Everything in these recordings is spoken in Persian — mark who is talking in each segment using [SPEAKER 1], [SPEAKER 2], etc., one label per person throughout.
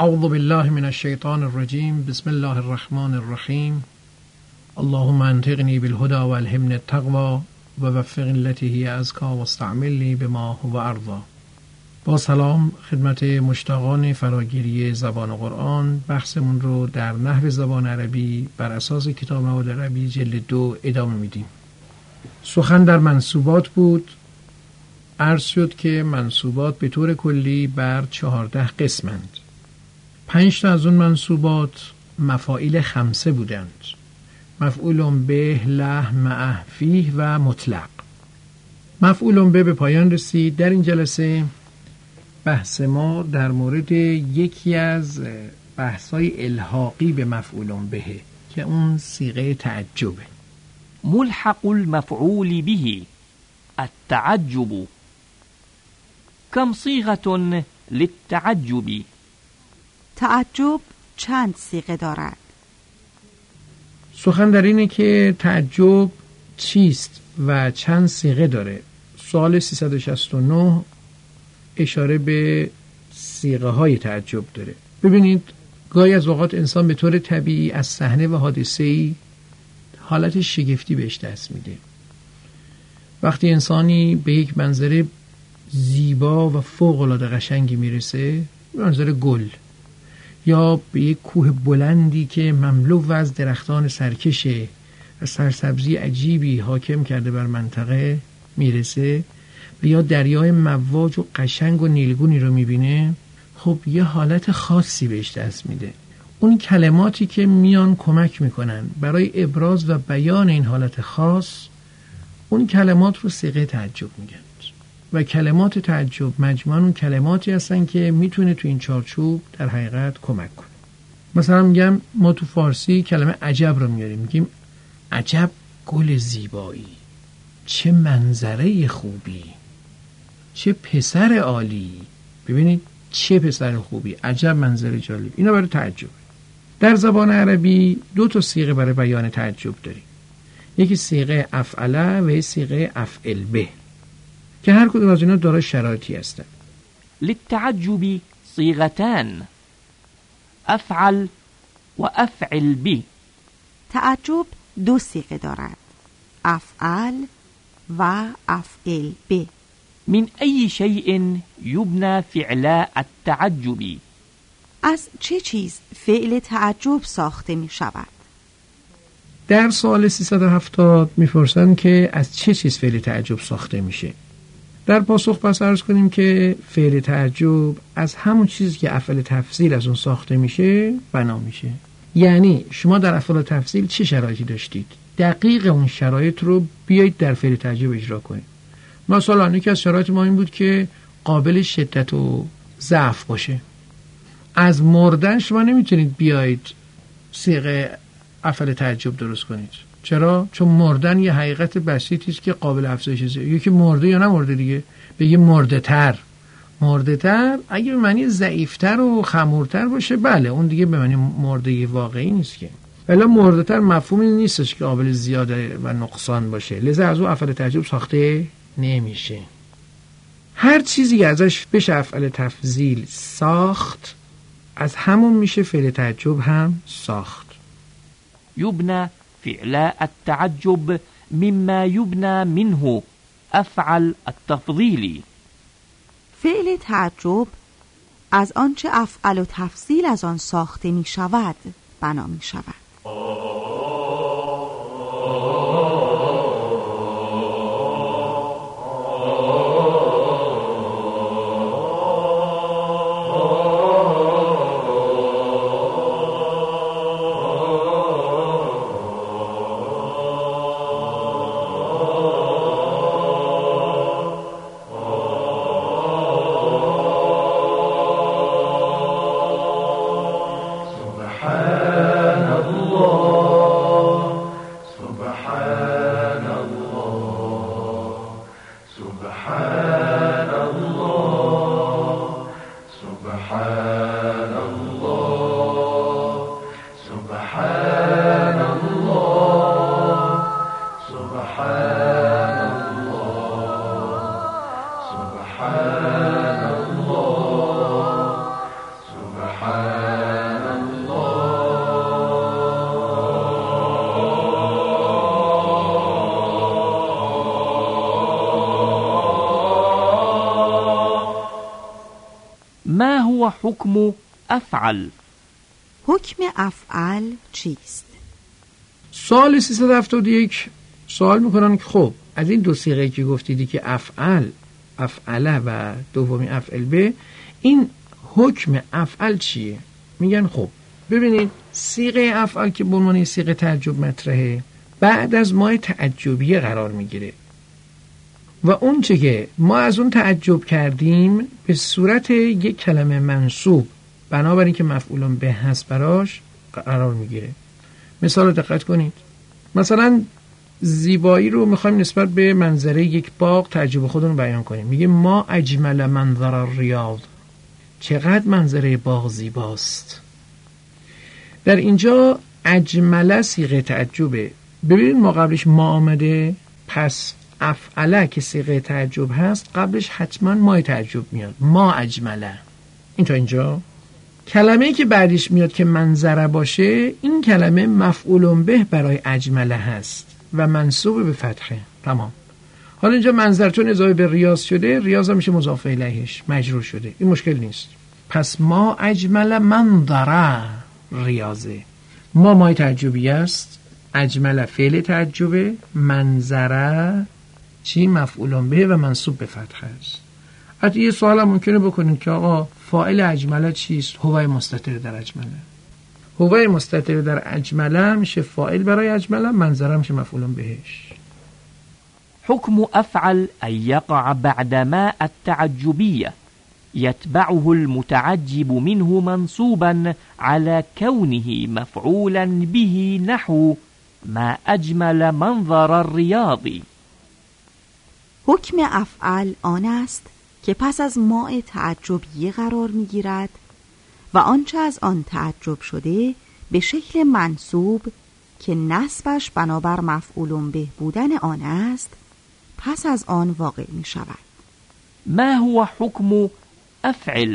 [SPEAKER 1] اعوذ بالله من الشیطان الرجیم. بسم الله الرحمن الرحیم. اللهم انطقنی بالهدى والهمنی التقوى ووفقنی التي هی ازکی واستعملنی بما هو ارضی. با سلام خدمت مشتاقان فراگیری زبان قرآن. بحثمون رو در نحو زبان عربی بر اساس کتاب مواد عربی جلد 2 ادامه میدیم. سخن در منصوبات بود. عرض شد که منصوبات به طور کلی بر 14 قسمند. 5 تا از اون منصوبات مفاعیل خمسه بودند: مفعول به، له، معه، فیه و مطلق. مفعول به پایان رسید. در این جلسه بحث ما در مورد یکی از بحث‌های الحاقی به مفعول به که اون صیغه تعجبه.
[SPEAKER 2] ملحق المفعول به التعجب. كم صيغة للتعجب؟
[SPEAKER 3] تعجب چند صیغه دارد؟
[SPEAKER 1] سخن در اینه که تعجب چیست و چند صیغه داره. سوال 369 اشاره به صیغه های تعجب داره. ببینید، گاهی از اوقات انسان به طور طبیعی از صحنه و حادثه‌ای حالت شگفتی بهش دست میده. وقتی انسانی به یک منظره زیبا و فوق‌العاده قشنگی میرسه، منظره گل، یا به یک کوه بلندی که مملو از درختان سرکشه و سرسبزی عجیبی حاکم کرده بر منطقه میرسه، و یا دریای مواج و قشنگ و نیلگونی رو میبینه، خب یه حالت خاصی بهش دست میده. اون کلماتی که میان کمک میکنن برای ابراز و بیان این حالت خاص، اون کلمات رو صیغه تعجب میگن. و کلمات تعجب مجموعاً اون کلماتی هستن که میتونه تو این چارچوب در حقیقت کمک کنه. مثلا میگم ما تو فارسی کلمه عجب رو میاریم، میگیم عجب گل زیبایی، چه منظره خوبی، چه پسر عالی. ببینید، چه پسر خوبی، عجب منظره جالب. اینا برای تعجب. در زبان عربی 2 تا صیغه برای بیان تعجب داریم. یکی صیغه افعله و یکی صیغه افعل به، که هر کدوم از اینا دارای شرایطی هستند.
[SPEAKER 2] للتعجب صيغتان: افعل و افعل به.
[SPEAKER 3] تعجب 2 صیغه دارد: افعل و افعل به.
[SPEAKER 2] من ای شیء یبنى فعل التعجب؟
[SPEAKER 3] از چه چیز فعل تعجب ساخته می شود؟
[SPEAKER 1] در سوال 370 میپرسن که از چه چیز فعل تعجب ساخته میشه. در پاسخ پس عرض کنیم که فعل تعجب از همون چیزی که افعال تفضیل از اون ساخته میشه بنا میشه. یعنی شما در افعال تفضیل چه شرایطی داشتید، دقیق اون شرایط رو بیایید در فعل تعجب اجرا کنید. مثلا یکی از شرایط ما این بود که قابل شدت و ضعف باشه. از مردن شما نمیتونید بیایید صیغه افعال تعجب درست کنید. چرا؟ چون مردن یه حقیقت بسیطی است که قابل افزایشه. یکی مرده یا نمرده دیگه. بگه مرده تر اگه به معنی ضعیفتر و خمورتر باشه، بله، اون دیگه به معنی مرده واقعی نیست که. ولی مرده تر مفهومی نیستش که قابل زیاده و نقصان باشه، لذا از اون افعال تعجب ساخته نمیشه. هر چیزی ازش بشه افعال تفضیل ساخت، از همون میشه فعل تعجب هم ساخت.
[SPEAKER 2] یبنى فعل التعجب مما يبنى منه افعل التفضیل.
[SPEAKER 3] فعل تعجب از آنچه افعل و تفضیل از آن ساخته می شود بنا می شود.
[SPEAKER 4] سبحان الله
[SPEAKER 1] سبحان الله.
[SPEAKER 2] ما هو حكم أفعل؟
[SPEAKER 3] حکم افعل چیست؟
[SPEAKER 1] سوال 371 سوال میکنن که خب از این دو صیغه که گفتیدی که افعل، افعله و دومی افعل به، این حکم افعل چیه؟ میگن خب ببینید صیغه افعل که به عنوان صیغه تعجب مطرحه بعد از ما تعجبیه قرار میگیره و اون چه که ما از اون تعجب کردیم به صورت یک کلمه منصوب بنابراین که مفعولون به هست براش قرار میگیره. مثال رو دقت کنید. مثلا زیبایی رو میخوایم نسبت به منظره یک باغ تعجب خودمون رو بیان کنیم. میگه ما اجمل منظر الریاض، چقدر منظره باغ زیباست. در اینجا اجمله صیغه تعجبه. ببینید ما قبلش ما آمده، پس افعله که صیغه تعجب هست قبلش حتما ما تعجب میاد. ما اجمله. این تا اینجا کلمه‌ای که بعدش میاد که منظره باشه این کلمه مفعول به برای اجمله هست و منصوب به فتحه. تمام. حالا اینجا منظر چون اضافه به ریاض شده، ریاض هم میشه مضاف الیهش، مجرور شده، این مشکل نیست. پس ما اجمل منظره ریاضه. ما مای تعجبی است، اجمل فعل تعجبه، منظره چی؟ مفعول به و منصوب به فتحه است. حتی یه سوال هم ممکنه بکنید که آقا فاعل اجمله چیست؟ هو مستتر در اجمله. هو مستتر در اجمله میشه فاعل برای اجمله، منظره میشه مفعول بهش.
[SPEAKER 2] حكم أفعل أن يقع بعد ما التعجبية يتبعه المتعجب منه منصوبا على كونه مفعولا به نحو ما أجمل منظر الرياض.
[SPEAKER 3] حکم افعل آن است که پس از ماء تعجبیه قرار میگیرد و آنچه از آن تعجب شده به شکل منصوب که نصبش بنابر مفعول به بودن آن است پس از آن واقع می شود.
[SPEAKER 2] ما هو حكم أفعل؟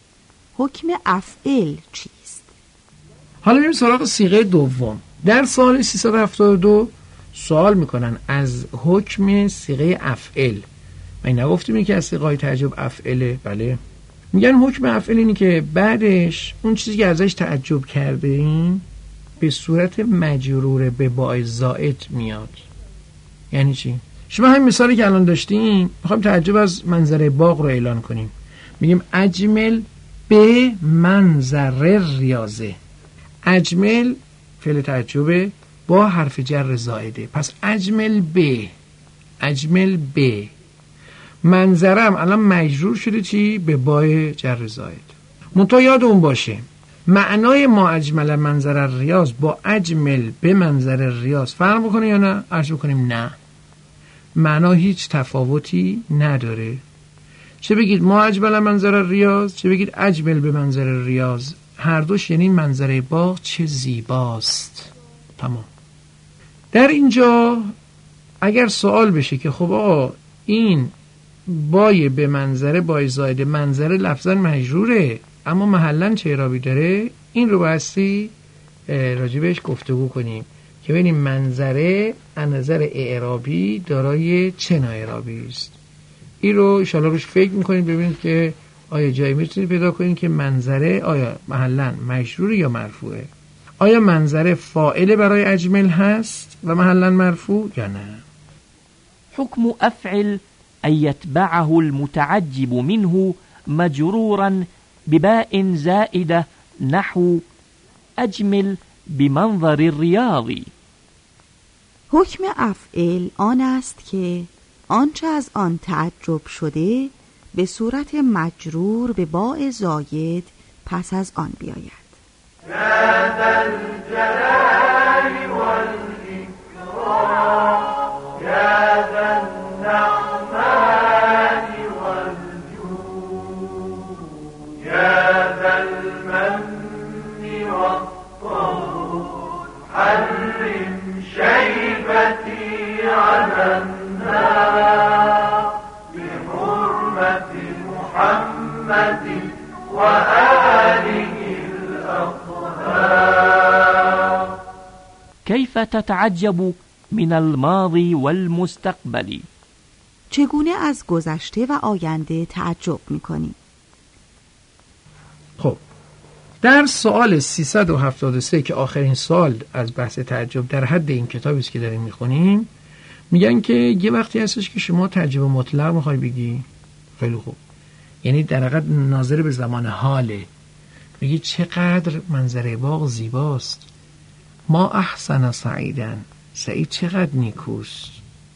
[SPEAKER 3] حکم افعل چیست؟
[SPEAKER 1] حالا میریم سراغ صیغه دوم. در سوال 372 سوال میکنن از حکم صیغه افعل. من نگفتیم که از صیغه تعجب افعله؟ بله. میگن حکم افعل اینی که بعدش اون چیزی که ازش تعجب کرده این به صورت مجرور به باء زائد میاد. یعنی چی؟ شما همین مثالی که الان داشتیم میخوایم تعجب از منظره باغ رو اعلان کنیم. میگیم اجمل به منظر ریاضه. اجمل فعل تعجبه با حرف جر زائده، پس اجمل به، اجمل به. منظرم الان مجرور شده چی؟ به باء جر زائد. منتها یادمون باشه معنای ما اجمل منظر ریاض با اجمل به منظر ریاض فرق بکنه یا نه؟ عرض بکنیم نه، معنا هیچ تفاوتی نداره. چه بگید ما اجمل منظر ریاض، چه بگید اجمل به منظر ریاض، هر دوش یعنی منظره باغ چه زیباست. تمام. در اینجا اگر سوال بشه که خب آقا این بای به منظره بای زایده، منظره لفظا مجروره اما محلا چه اعرابی داره، این رو بایستی راجبش گفتگو کنیم که ببینیم منظره از نظر اعرابی دارای چه نوع اعرابی است. این رو ان شاءالله روش فکر میکنید ببینید که آیا جایی میتونید پیدا کنید که منظره آیا محلا مجرور یا مرفوعه، آیا منظره فاعل برای اجمل هست و محلا مرفوع یا نه.
[SPEAKER 2] حكم أفعل أن يتبعه المتعجب منه مجرورا بباء زائدة نحو أجمل بمنظر الرياض.
[SPEAKER 3] حکم افعل آن است که آنچه از آن تعجب شده به صورت مجرور به باء زاید پس از آن بیاید.
[SPEAKER 4] يا ذا الجلال والإكرام يا ذا النعمان والجود يا ذا المن والطول حرم شيبتي على النار بحرمة محمد وآله
[SPEAKER 2] كيف تتعجب من الماضي والمستقبل؟
[SPEAKER 3] چگونه از گذشته و آینده تعجب می‌کنی؟
[SPEAKER 1] خب در سوال 373 که آخرین سوال از بحث تعجب در حد این کتابی است که داریم می‌خونیم، میگن که یه وقتی هستش که شما تعجب مطلق می‌خوای بگی. خیلی خوب، یعنی در حقیقت ناظر به زمان حاله، میگی چقدر منظره باغ زیباست، ما احسن سعیدن، سعید چقدر نیکوست،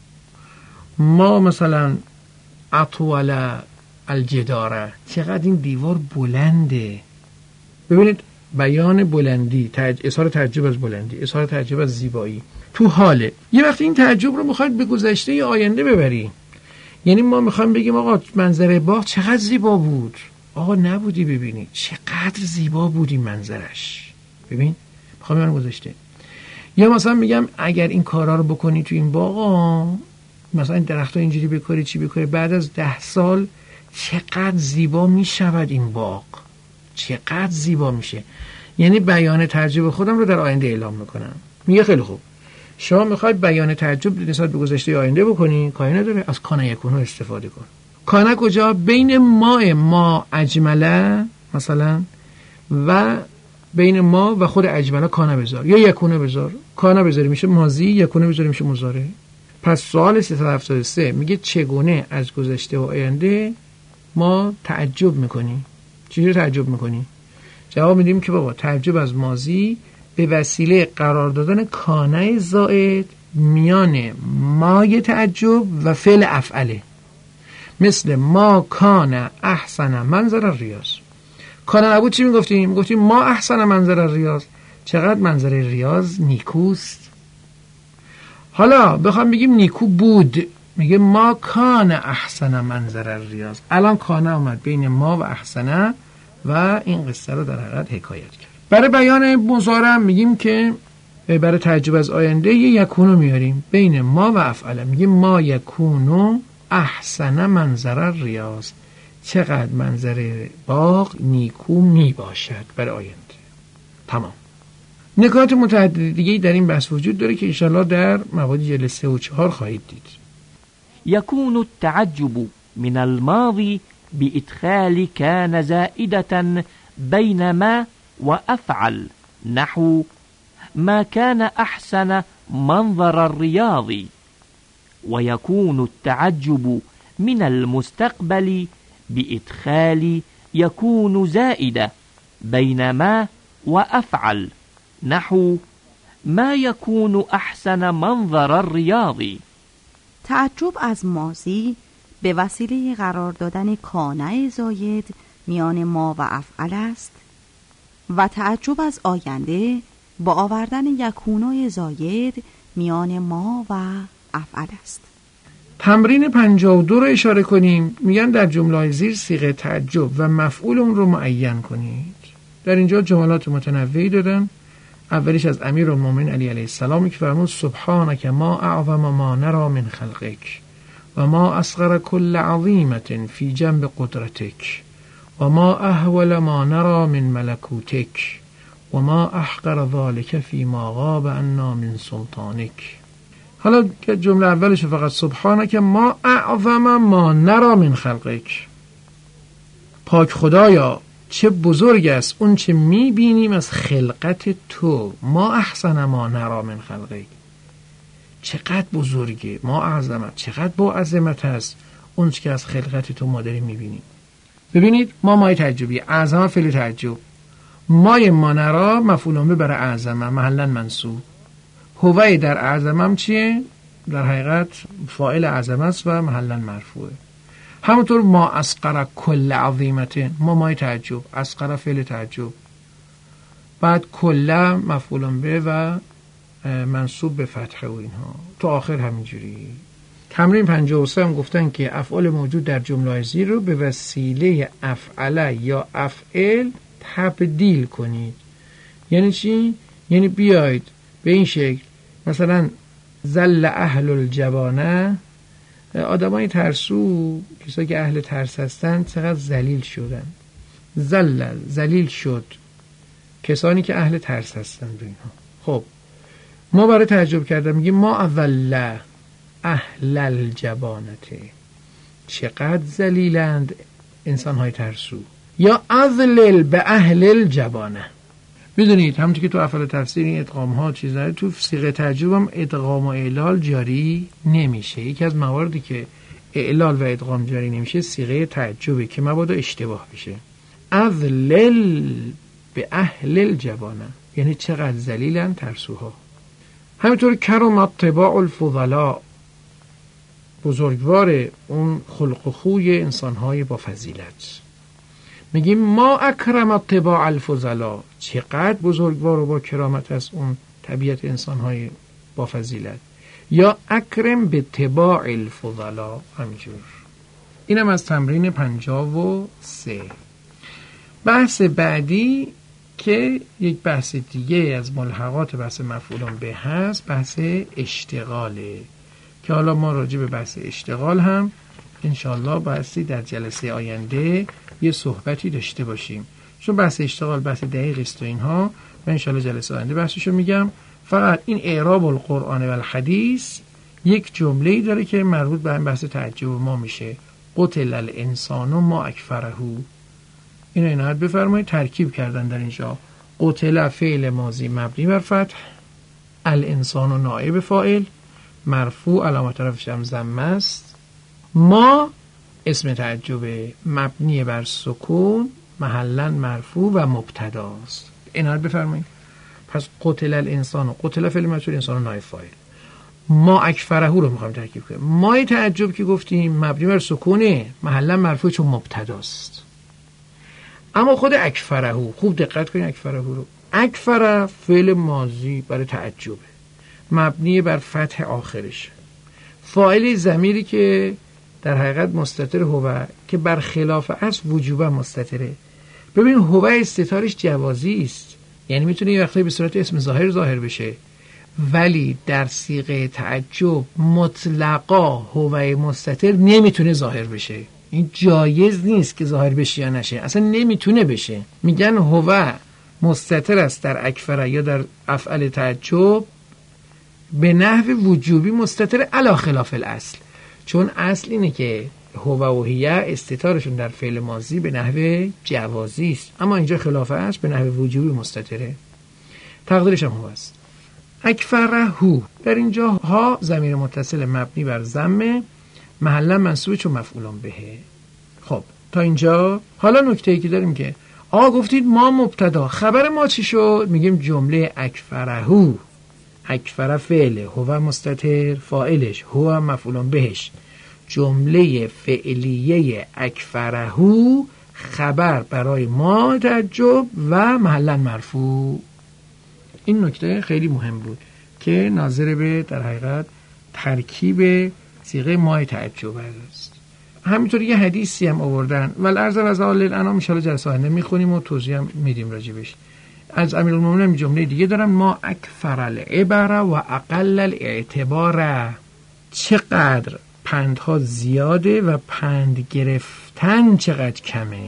[SPEAKER 1] ما مثلا اطول الجداره، چقدر این دیوار بلنده. ببینید بیان بلندی، اظهار تعجب از بلندی، اظهار تعجب از زیبایی تو حاله. یه وقتی این تعجب رو میخواید به گذشته یا آینده ببری، یعنی ما میخوایم بگیم آقا منظره باغ چقدر زیبا بود، آقا نبودی ببینی چقدر زیبا بود این منظرش، ببین میخوام من گذاشته. یا مثلا میگم اگر این کارا رو بکنی تو این باغ، مثلا این درخت‌ها اینجوری بکاری چی بکاری، بعد از 10 سال چقدر زیبا میشود این باغ، چقدر زیبا میشه. یعنی بیان تعجب خودم رو در آینده اعلام میکنم. میگه خیلی خوب، شما میخواید بیان تعجب نسبت به گذشته آینده بکنی، کاری نداره، از کان یکونو استفاده کن. کان کجا؟ بین ما اجمله مثلا و بین ما و خود اجمله کانه بذار یا یکونه بذار. کانه بذاری میشه ماضی، یکونه بذاری میشه مضارع. پس سوال 373 میگه چگونه از گذشته و آینده ما تعجب میکنیم. چجوری تعجب میکنیم؟ جواب میدیم که بابا تعجب از ماضی به وسیله قرار دادن کانه زائد میان مای تعجب و فعل افعله. مثل ما کان احسن منظر ریاض. کانه نبود چی میگفتیم؟ میگفتیم ما احسن منظر ریاض، چقدر منظر ریاض نیکوست. حالا بخوام بگیم نیکو بود، میگه ما کان احسن منظر ریاض. الان کانه اومد بین ما و احسنه و این قصه رو در حقیقت حکایت کرد. برای بیان مضارع میگیم که برای تعجب از آینده یکونو میاریم بین ما و افعله، میگیم ما یکونو احسن منظر ریاض، چقدر منظر باغ نیکو میباشد برای آینده. تمام. نکات متعدد دیگه در این بحث وجود داره که انشالله در مواد جلسه 3 و 4 خواهید دید.
[SPEAKER 2] يكون التعجب من الماضي بإدخال كان زائدة بين ما وأفعل، نحو ما كان أحسن منظر الرياض. ويكون التعجب من المستقبل بإدخال يكون زائدة بين ما وأفعل، نحو ما يكون أحسن منظر الرياض.
[SPEAKER 3] تعجب از ماضی به وسیله قرار دادن کانه زاید میان ما و افعل است و تعجب از آینده با آوردن یکونای زاید میان ما و افعل است.
[SPEAKER 1] تمرین 52 رو اشاره کنیم. میگن در جمله زیر صیغه تعجب و مفعول اون رو معین کنید. در اینجا جملات متنوعی دادن. اولیش از امیرالمومنین علی علیه السلام که فرمود سبحانک ما اعظم ما نرى من خلقک و ما اصغر كل عظیمة فی جنب قدرتک و ما احول ما نرى من ملکوتک و ما احقر ذلك فی ما غاب عنا من سلطانک. حالا که جمله اولش فقط سبحانک ما اعظم ما نرى من خلقک، پاک خدایا چه بزرگ است اون چه میبینیم از خلقت تو. ما احسن ما نرى من خلقک، چقدر بزرگه. ما اعظمت، چقدر با عظمت هست اون چه که از خلقت تو ما داریم میبینیم. ببینید ما مای تعجبی، اعظم فعل تعجب، مای ما نرى مفعول به برای اعظم محلا منصوب، هوای در اعظمم چیه؟ در حقیقت فاعل اعظم است و محلا مرفوعه. همونطور ما اصغر کل عظیمت، ما مای تعجب، اصغر فعل تعجب، بعد کل مفعول به و منصوب به فتحه و اینها تو آخر همینجوری. تمرین 53 هم گفتن که افعال موجود در جمله زیر رو به وسیله افعل یا افعل تبدیل کنید. یعنی چی؟ یعنی بیاید به این شکل، مثلا زل اهل الجبانه، آدمای ترسو، کسایی که اهل ترس هستن چقدر ذلیل شدن. ذلیل شد کسانی که اهل ترس هستن. اینها خب ما برای تعجب کردن میگیم ما اول اهل الجبانته، چقدر ذلیلند انسان‌های ترسو. یا اذلل به اهل الجبانه. میدونید همونطور که تو افعال تفسیر این ادغام ها چیز داره، تو صیغه تعجب هم ادغام و اعلال جاری نمیشه. یکی از مواردی که اعلال و ادغام جاری نمیشه صیغه تعجبه که مبادا اشتباه بشه. اذلل به اهل الجبانه یعنی چقدر ذلیلن ترسوها. همینطور کرم اتباع الفضلاء، بزرگوار اون خلق و خوی انسان‌های با فضیلت. میگیم ما اکرم اتباع الفضلاء، چقدر بزرگوار و با کرامت است اون طبیعت انسان‌های با فضیلت. یا اکرم به اتباع الفضلاء. همینجور. اینم از تمرین 53. بحث بعدی که یک بحث دیگه از ملحقات بحث مفعولان به هست، بحث اشتغاله که حالا ما راجع به بحث اشتغال هم انشالله بحثی در جلسه آینده یه صحبتی داشته باشیم، چون بحث اشتغال بحث دقیق است و اینها، من انشالله جلسه آینده بحثشو میگم. فقط این اعراب القرآن و الحدیث یک جمله‌ای داره که مربوط به این بحث تعجب ما میشه. قتل الانسان ما اکفره. اینو عنایت بفرمایید. ترکیب کردن در اینجا قتل فعل ماضی مبنی بر فتح، الانسان و نائب فاعل، مرفوع علامت رفعش هم ضمه است، ما اسم تعجب مبنی بر سکون محلا مرفوع و مبتداست. عنایت بفرمایید. پس قتل الانسان و قتل فعل مجهول، انسان و نائب فاعل، ما اکفره رو میخوایم ترکیب کنیم. ما تعجب که گفتیم مبنی بر سکونه محلا مرفوع چون مبتداست. اما خود اکفره، خوب دقت کنید اکفره رو. اکفره فعل ماضی برای تعجبه مبنی بر فتح آخرش، فاعل ضمیری که در حقیقت مستتر هو که بر خلاف اصل وجوبا مستتره. ببین هو استتارش جوازی است، یعنی میتونه یه وقتی به صورت اسم ظاهر بشه، ولی در صیغه تعجب مطلقا هو مستتر نمیتونه ظاهر بشه. این جایز نیست که ظاهر بشه یا نشه، اصلا نمیتونه بشه. میگن هو مستتر است در اکفره یا در افعال تعجب به نحو وجوبی مستتر علی خلاف الاصل، چون اصل اینه که هو و هی استتارشون در فعل ماضی به نحو جوازی است، اما اینجا خلاف اصل به نحو وجوبی مستتره. تقدیرش هم هو است. اکفره هو، در اینجا ها ضمیر متصل مبنی بر ضمه محلا منصوب چون مفعولان بهه. خب تا اینجا. حالا نکته‌ای که داریم که گفتید ما مبتدا، خبر ما چی شد؟ میگیم جمله اکفرهو، اکفر فعل، هو مستتر، فاعلش هو مفعولان بهش. جمله فعلیه اکفرهو خبر برای ما تعجب و محلا مرفوع. این نکته خیلی مهم بود که ناظر به در حقیقت ترکیب صیغه ما تعجب است. همینطور یه حدیثی هم آوردن والعرض و زال الانام، ان شاء الله جلسه آینده میخونیم و توضیح هم میدیم راجبش. از امیرالمومنین جمله دیگه دارن ما اکثر العبره و اقل الاعتبار، چقدر پندها زیاده و پند گرفتن چقدر کمه.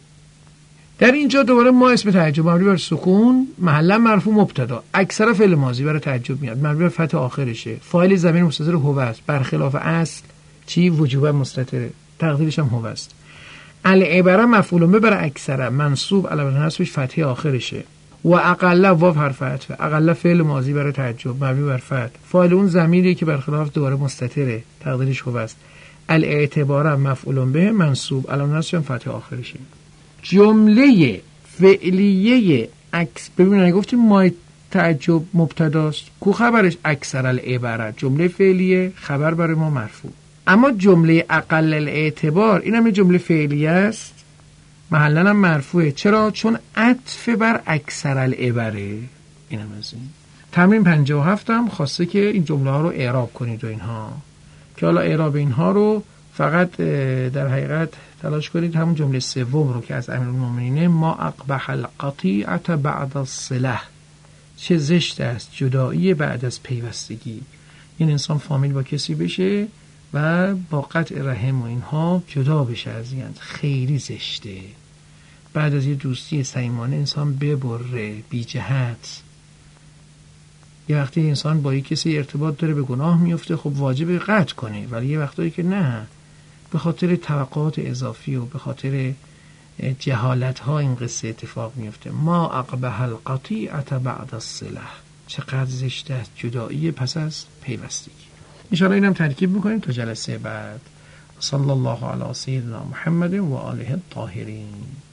[SPEAKER 1] در اینجا دوباره ما اسم تعجب مبنی بر سکون محلا مرفوع مبتدا، اکثر فعل ماضی برای تعجب میاد مبنی بر فتح آخرشه، فاعل ضمیر مستتر هو است برخلاف اصل چی وجوبا مستتره، تقدیرش هم هو است. العبره مفعول به بر اکثر منصوب علامت نصبش فتح آخرشه و اقل واو حرف عطف، اقل فعل ماضی برای تعجب مبنی بر فتح، فاعل اون ضمیری که برخلاف دوباره مستتره تقدیرش هو است. الاعتبار مفعول به منصوب علامت نصبش فتح آخرشه. جمله فعلیه اکس، ببینید گفتیم ما تعجب مبتداست، کو خبرش اکثر العباره، جمله فعلیه خبر برای ما مرفوع. اما جمله اقل الاعتبار اینم یه جمله فعلیه است محلا هم مرفوعه. چرا؟ چون عطف بر اکثر العباره. اینم از این. تمرین 57 هم خواسته که این جمله ها رو اعراب کنید و اینها، که حالا اعراب اینها رو فقط در حقیقت تلاش کنید همون جمله سوم رو که از امیرالمومنین ما اقبح القطیعه بعد الصله، چه زشت است جدایی بعد از پیوستگی. این انسان فامیل با کسی بشه و با قطع رحم و اینها جدا بشه از این، خیلی زشته. بعد از یه دوستی صمیمانه انسان ببره بی جهت. یه وقتی انسان با یک کسی ارتباط داره به گناه میفته، خب واجب قطع کنه، ولی یه وقتایی که نه، به خاطر توقعات اضافی و به خاطر جهالت ها این قصه اتفاق میفته. ما اقبح القطیعة بعد الصلة، چقدر زشته است جدایی پس از پیوستگی. انشاءالله اینم ترکیب میکنیم تا جلسه بعد. صلی الله علی سیدنا محمد و آله الطاهرین.